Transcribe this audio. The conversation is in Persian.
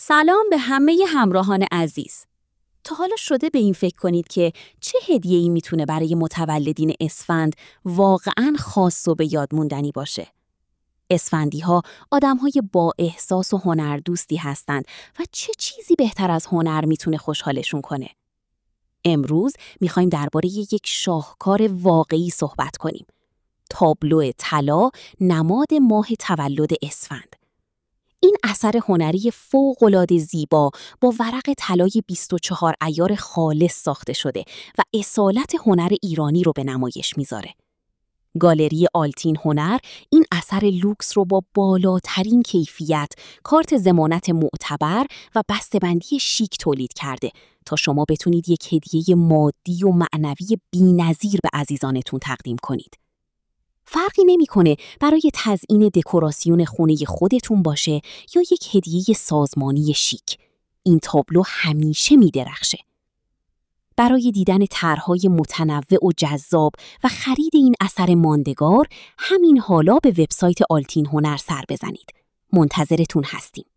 سلام به همه همراهان عزیز. تا حالا شده به این فکر کنید که چه هدیه‌ای میتونه برای متولدین اسفند واقعاً خاص و به یاد موندنی باشه؟ اسفندی‌ها آدم‌های با احساس و هنردوستی هستند و چه چیزی بهتر از هنر میتونه خوشحالشون کنه؟ امروز میخوایم درباره یک شاهکار واقعی صحبت کنیم. تابلو طلا، نماد ماه تولد اسفند. این اثر هنری فوق‌العاده زیبا با ورق طلای 24 عیار خالص ساخته شده و اصالت هنر ایرانی رو به نمایش میذاره. گالری آلتین هنر این اثر لوکس رو با بالاترین کیفیت، کارت ضمانت معتبر و بسته‌بندی شیک تولید کرده تا شما بتونید یک هدیه مادی و معنوی بی‌نظیر به عزیزانتون تقدیم کنید. فرقی نمی‌کنه برای تزیین دکوراسیون خونه خودتون باشه یا یک هدیه سازمانی شیک. این تابلو همیشه می‌درخشه. برای دیدن طرح‌های متنوع و جذاب و خرید این اثر ماندگار، همین حالا به وبسایت آلتین هنر سر بزنید. منتظرتون هستیم.